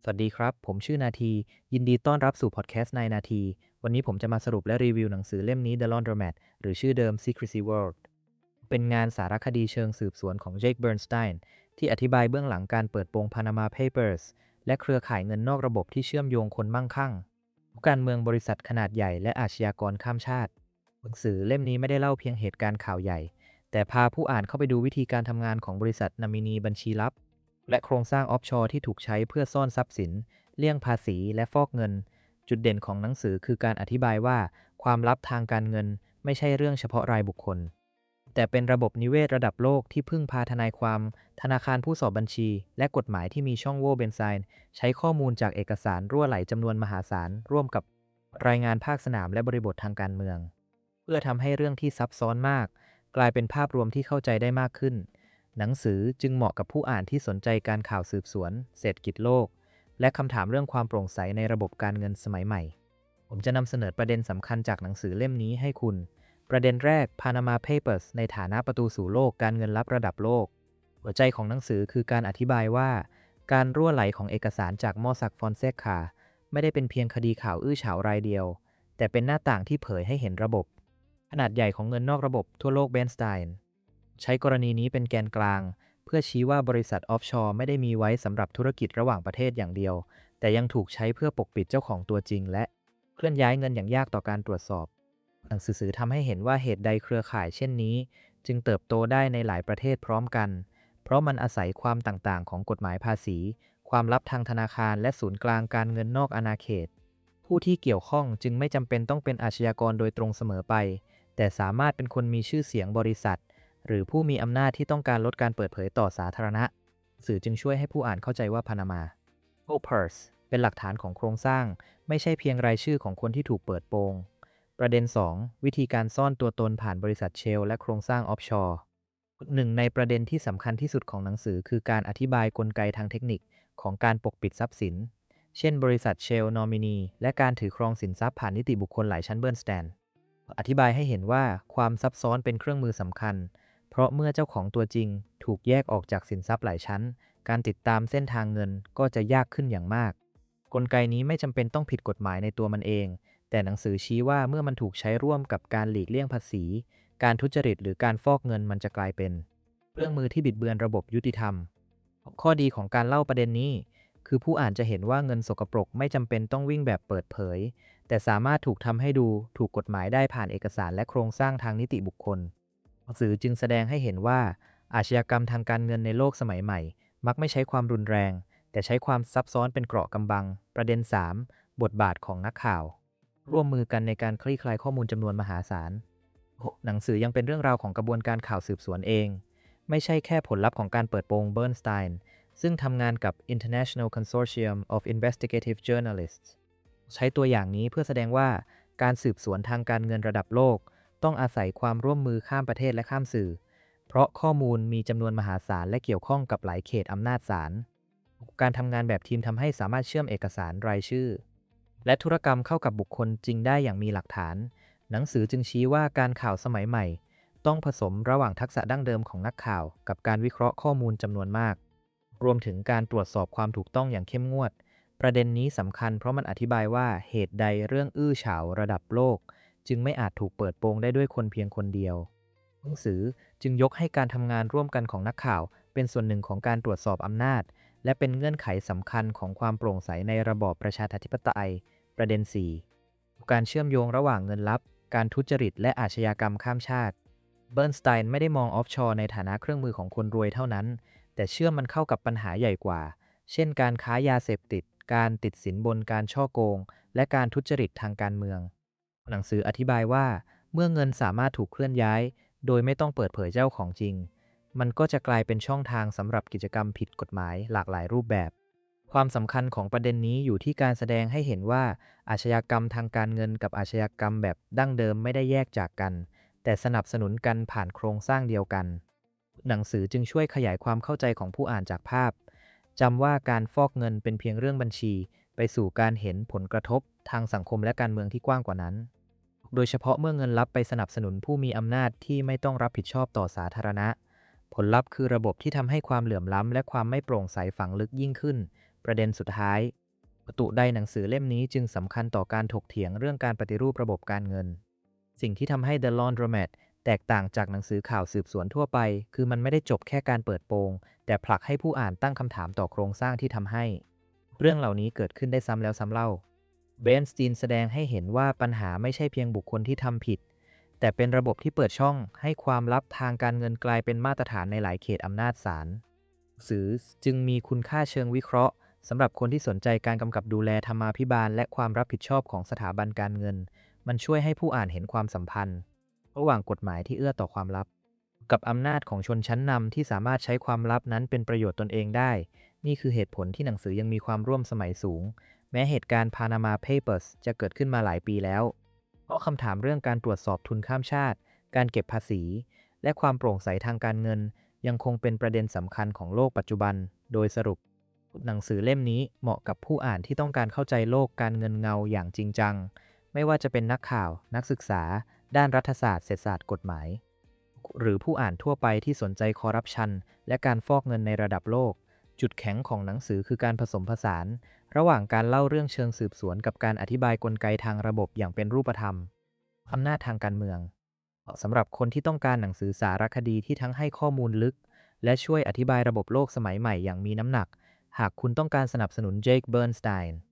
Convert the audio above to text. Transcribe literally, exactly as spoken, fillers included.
สวัสดีครับผมชื่อนาทียินดีต้อนรับสู่พอดแคสต์ในนาทีวันนี้ผมจะมาสรุปและรีวิวหนังสือเล่มนี้ The Laundromat หรือชื่อเดิม Secrecy World เป็นงานสารคดีเชิงสืบสวนของเจคเบิร์นสไตน์ที่อธิบายเบื้องหลังการเปิดโปง Panama Papers และเครือข่ายเงินนอกระบบที่เชื่อมโยงคนมั่งคั่งการเมืองบริษัทขนาดใหญ่และอาชญากรข้ามชาติหนังสือเล่มนี้ไม่ได้เล่าเพียงเหตุการณ์ข่าวใหญ่แต่พาผู้อ่านเข้าไปดูวิธีการทำงานของบริษัทนามินีบัญชีลับและโครงสร้างออฟชอร์ที่ถูกใช้เพื่อซ่อนทรัพย์สิน เลี่ยงภาษีและฟอกเงิน จุดเด่นของหนังสือคือการอธิบายว่าความลับทางการเงินไม่ใช่เรื่องเฉพาะรายบุคคล แต่เป็นระบบนิเวศระดับโลกที่พึ่งพาทนายความ ธนาคารผู้สอบบัญชี และกฎหมายที่มีช่องโหว่เบนไซน์ใช้ข้อมูลจากเอกสารรั่วไหลจำนวนมหาศาลร่วมกับรายงานภาคสนามและบริบททางการเมือง เพื่อทำให้เรื่องที่ซับซ้อนมาก กลายเป็นภาพรวมที่เข้าใจได้มากขึ้น หนังสือจึงเหมาะกับผู้อ่านที่สนใจการข่าวสืบสวนเศรษฐกิจโลกและคำถามเรื่องความโปร่งใสในระบบการเงินสมัยใหม่ ผมจะนำเสนอประเด็นสำคัญจากหนังสือเล่มนี้ให้คุณ ประเด็นแรก Panama Papers ในฐานะประตูสู่โลกการเงินลับระดับโลก หัวใจของหนังสือคือการอธิบายว่า การรั่วไหลของเอกสารจากมอซักฟอนเซคาไม่ได้เป็นเพียงคดีข่าวอื้อฉาวรายเดียว แต่เป็นหน้าต่างที่เผยให้เห็นระบบขนาดใหญ่ของเงินนอกระบบทั่วโลกเบนสไตน์ใช้กรณีนี้เป็นแกนกลางเพื่อชี้ว่าบริษัทออฟชอร์ไม่ได้มีไว้สำหรับธุรกิจระหว่างประเทศอย่างเดียวแต่ยังถูกใช้เพื่อปกปิดเจ้าของตัวจริงและเคลื่อนย้ายเงินอย่างยากต่อการตรวจสอบหนังสือทำให้เห็นว่าเหตุใดเครือข่ายเช่นนี้จึงเติบโตได้ในหลายประเทศพร้อมกันเพราะมันอาศัยความต่างๆของกฎหมายภาษีความลับทางธนาคารและศูนย์กลางการเงินนอกอาณาเขตผู้ที่เกี่ยวข้องจึงไม่จำเป็นต้องเป็นอาชญากรโดยตรงเสมอไปแต่สามารถเป็นคนมีชื่อเสียงบริษัทหรือผู้มีอำนาจที่ต้องการลดการเปิดเผยต่อสาธารณะสื่อจึงช่วยให้ผู้อ่านเข้าใจว่าพานามา Papers เป็นหลักฐานของโครงสร้างไม่ใช่เพียงรายชื่อของคนที่ถูกเปิดโปงประเด็น สอง วิธีการซ่อนตัวตนผ่านบริษัทเชลและโครงสร้างออฟชอร์หนึ่งในประเด็นที่สำคัญที่สุดของหนังสือคือการอธิบายกลไกทางเทคนิคของการปกปิดทรัพย์สินเช่นบริษัทเชลนอมินีและการถือครองสินทรัพย์ผ่านนิติบุคคลหลายชั้นเบิร์นสแตนอธิบายให้เห็นว่าความซับซ้อนเป็นเครื่องมือสำคัญเพราะเมื่อเจ้าของตัวจริงถูกแยกออกจากสินทรัพย์หลายชั้นการติดตามเส้นทางเงินก็จะยากขึ้นอย่างมากกลไกนี้ไม่จำเป็นต้องผิดกฎหมายในตัวมันเองแต่หนังสือชี้ว่าเมื่อมันถูกใช้ร่วมกับการหลีกเลี่ยงภาษีการทุจริตหรือการฟอกเงินมันจะกลายเป็นเครื่องมือที่บิดเบือนระบบยุติธรรมข้อดีของการเล่าประเด็นนี้คือผู้อ่านจะเห็นว่าเงินสกปรกไม่จำเป็นต้องวิ่งแบบเปิดเผยแต่สามารถถูกทำให้ดูถูกกฎหมายได้ผ่านเอกสารและโครงสร้างทางนิติบุคคลหนังสือจึงแสดงให้เห็นว่าอาชญากรรมทางการเงินในโลกสมัยใหม่มักไม่ใช้ความรุนแรงแต่ใช้ความซับซ้อนเป็นเกราะกำบังประเด็น สาม บทบาทของนักข่าวร่วมมือกันในการคลี่คลายข้อมูลจำนวนมหาศาลหนังสือยังเป็นเรื่องราวของกระบวนการข่าวสืบสวนเองไม่ใช่แค่ผลลัพธ์ของการเปิดโปงเบิร์นสไตน์ซึ่งทำงานกับ International Consortium of Investigative Journalists ใช้ตัวอย่างนี้เพื่อแสดงว่าการสืบสวนทางการเงินระดับโลกต้องอาศัยความร่วมมือข้ามประเทศและข้ามสื่อเพราะข้อมูลมีจำนวนมหาศาลและเกี่ยวข้องกับหลายเขตอำนาจศาลการทำงานแบบทีมทำให้สามารถเชื่อมเอกสารรายชื่อและธุรกรรมเข้ากับบุคคลจริงได้อย่างมีหลักฐานหนังสือจึงชี้ว่าการข่าวสมัยใหม่ต้องผสมระหว่างทักษะดั้งเดิมของนักข่าวกับการวิเคราะห์ข้อมูลจำนวนมากรวมถึงการตรวจสอบความถูกต้องอย่างเข้มงวดประเด็นนี้สำคัญเพราะมันอธิบายว่าเหตุใดเรื่องอื้อฉาวระดับโลกจึงไม่อาจถูกเปิดโปงได้ด้วยคนเพียงคนเดียวหนังสือจึงยกให้การทำงานร่วมกันของนักข่าวเป็นส่วนหนึ่งของการตรวจสอบอำนาจและเป็นเงื่อนไขสำคัญของความโปร่งใสในระบอบประชาธิปไตยประเด็น สี่ การเชื่อมโยงระหว่างเงินลับการทุจริตและอาชญากรรมข้ามชาติเบิร์นสไตน์ไม่ได้มองออฟชอร์ในฐานะเครื่องมือของคนรวยเท่านั้นแต่เชื่อมมันเข้ากับปัญหาใหญ่กว่าเช่นการค้ายาเสพติดการติดสินบนการช่อโกงและการทุจริตทางการเมืองหนังสืออธิบายว่าเมื่อเงินสามารถถูกเคลื่อนย้ายโดยไม่ต้องเปิดเผยเจ้าของจริงมันก็จะกลายเป็นช่องทางสำหรับกิจกรรมผิดกฎหมายหลากหลายรูปแบบความสำคัญของประเด็นนี้อยู่ที่การแสดงให้เห็นว่าอาชญากรรมทางการเงินกับอาชญากรรมแบบดั้งเดิมไม่ได้แยกจากกันแต่สนับสนุนกันผ่านโครงสร้างเดียวกันหนังสือจึงช่วยขยายความเข้าใจของผู้อ่านจากภาพจำว่าการฟอกเงินเป็นเพียงเรื่องบัญชีไปสู่การเห็นผลกระทบทางสังคมและการเมืองที่กว้างกว่านั้นโดยเฉพาะเมื่อเงินลับไปสนับสนุนผู้มีอำนาจที่ไม่ต้องรับผิดชอบต่อสาธารณะผลลัพธ์คือระบบที่ทำให้ความเหลื่อมล้ำและความไม่โปร่งใสฝังลึกยิ่งขึ้นประเด็นสุดท้ายประตูใดหนังสือเล่มนี้จึงสำคัญต่อการถกเถียงเรื่องการปฏิรูประบบการเงินสิ่งที่ทำให้ The Laundromat แตกต่างจากหนังสือข่าวสืบสวนทั่วไปคือมันไม่ได้จบแค่การเปิดโปงแต่ผลักให้ผู้อ่านตั้งคำถามต่อโครงสร้างที่ทำให้เรื่องเหล่านี้เกิดขึ้นได้ซ้ำแล้วซ้ำเล่าเบนสตีนแสดงให้เห็นว่าปัญหาไม่ใช่เพียงบุคคลที่ทำผิดแต่เป็นระบบที่เปิดช่องให้ความลับทางการเงินกลายเป็นมาตรฐานในหลายเขตอำนาจศาลสื่อจึงมีคุณค่าเชิงวิเคราะห์สำหรับคนที่สนใจการกำกับดูแลธรรมาภิบาลและความรับผิดชอบของสถาบันการเงินมันช่วยให้ผู้อ่านเห็นความสัมพันธ์ระหว่างกฎหมายที่เอื้อต่อความลับกับอำนาจของชนชั้นนำที่สามารถใช้ความลับนั้นเป็นประโยชน์ตนเองได้นี่คือเหตุผลที่หนังสือยังมีความร่วมสมัยสูงแม้เหตุการณ์ Panama Papers จะเกิดขึ้นมาหลายปีแล้วเพราะคำถามเรื่องการตรวจสอบทุนข้ามชาติการเก็บภาษีและความโปร่งใสทางการเงินยังคงเป็นประเด็นสำคัญของโลกปัจจุบันโดยสรุปหนังสือเล่มนี้เหมาะกับผู้อ่านที่ต้องการเข้าใจโลกการเงินเงาอย่างจริงจังไม่ว่าจะเป็นนักข่าวนักศึกษาด้านรัฐศาสตร์เศรษฐศาสตร์กฎหมายหรือผู้อ่านทั่วไปที่สนใจคอร์รัปชันและการฟอกเงินในระดับโลกจุดแข็งของหนังสือคือการผสมผสานระหว่างการเล่าเรื่องเชิงสืบสวนกับการอธิบายกลไกทางระบบอย่างเป็นรูปธรรมอำนาจทางการเมืองสำหรับคนที่ต้องการหนังสือสารคดีที่ทั้งให้ข้อมูลลึกและช่วยอธิบายระบบโลกสมัยใหม่อย่างมีน้ำหนักหากคุณต้องการสนับสนุนเจค เบิร์นสไตน์